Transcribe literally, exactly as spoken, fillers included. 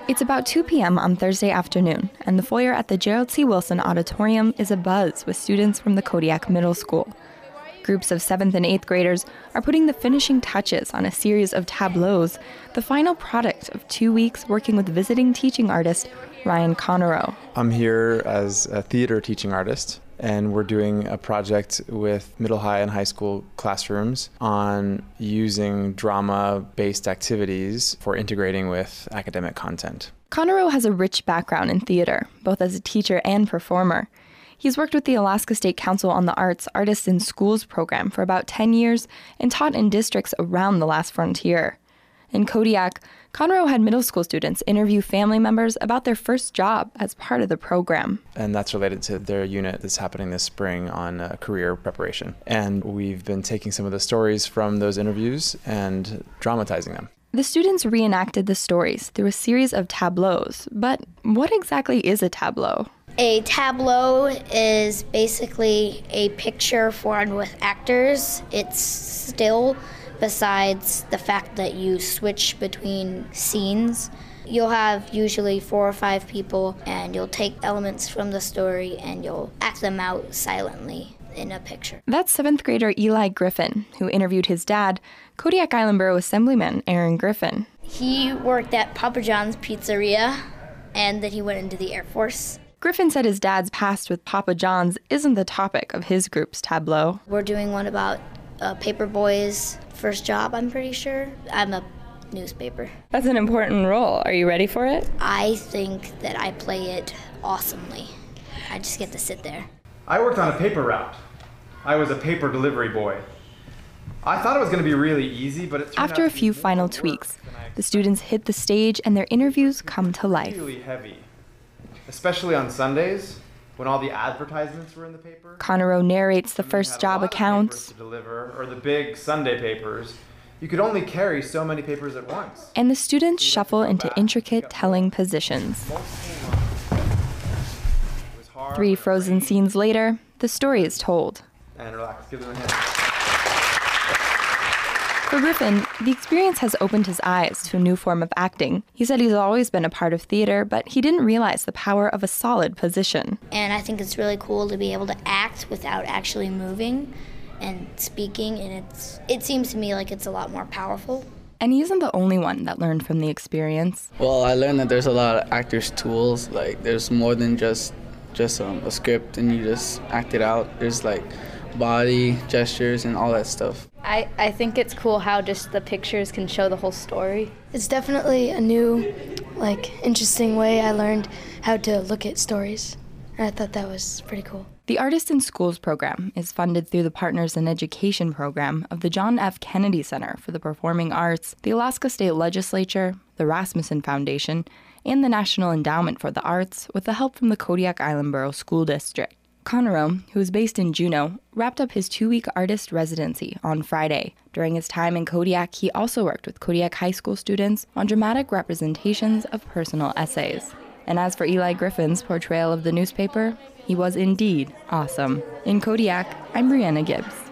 It's about two p.m. on Thursday afternoon, and the foyer at the Gerald C. Wilson Auditorium is abuzz with students from the Kodiak Middle School. Groups of seventh and eighth graders are putting the finishing touches on a series of tableaus, the final product of two weeks working with visiting teaching artist Ryan Connerow. I'm here as a theater teaching artist, and we're doing a project with middle, high, and high school classrooms on using drama-based activities for integrating with academic content. Connerow has a rich background in theater, both as a teacher and performer. He's worked with the Alaska State Council on the Arts Artists in Schools program for about ten years and taught in districts around the last frontier. In Kodiak, Connerow had middle school students interview family members about their first job as part of the program. And that's related to their unit that's happening this spring on uh, career preparation. And we've been taking some of the stories from those interviews and dramatizing them. The students reenacted the stories through a series of tableaus. But what exactly is a tableau? A tableau is basically a picture formed with actors. It's still, besides the fact that you switch between scenes. You'll have usually four or five people, and you'll take elements from the story and you'll act them out silently in a picture. That's seventh grader Eli Griffin, who interviewed his dad, Kodiak Island Borough Assemblyman Aaron Griffin. He worked at Papa John's Pizzeria, and then he went into the Air Force. Griffin said his dad's past with Papa John's isn't the topic of his group's tableau. We're doing one about uh, Paperboy's first job, I'm pretty sure. I'm a newspaper. That's an important role. Are you ready for it? I think that I play it awesomely. I just get to sit there. I worked on a paper route. I was a paper delivery boy. I thought it was going to be really easy, but it turned After out a few final tweaks, the students hit the stage and their interviews come to life. Really heavy, especially on Sundays when all the advertisements were in the paper. Connerow narrates the first job accounts. To deliver, or the big Sunday papers. You could only carry so many papers at once. And the students shuffle into intricate telling positions. Three frozen scenes later, the story is told. And relax, give them a hand. For Griffin, the experience has opened his eyes to a new form of acting. He said he's always been a part of theater, but he didn't realize the power of a solid position. And I think it's really cool to be able to act without actually moving and speaking, and it's it seems to me like it's a lot more powerful. And he isn't the only one that learned from the experience. Well, I learned that there's a lot of actors' tools. Like, there's more than just just um, a script and you just act it out. There's like body, gestures, and all that stuff. I, I think it's cool how just the pictures can show the whole story. It's definitely a new, like, interesting way I learned how to look at stories. And I thought that was pretty cool. The Artists in Schools program is funded through the Partners in Education program of the John F. Kennedy Center for the Performing Arts, the Alaska State Legislature, the Rasmussen Foundation, and the National Endowment for the Arts, with the help from the Kodiak Island Borough School District. Connerow, who is based in Juneau, wrapped up his two-week artist residency on Friday. During his time in Kodiak, he also worked with Kodiak High School students on dramatic representations of personal essays. And as for Eli Griffin's portrayal of the newspaper, he was indeed awesome. In Kodiak, I'm Brianna Gibbs.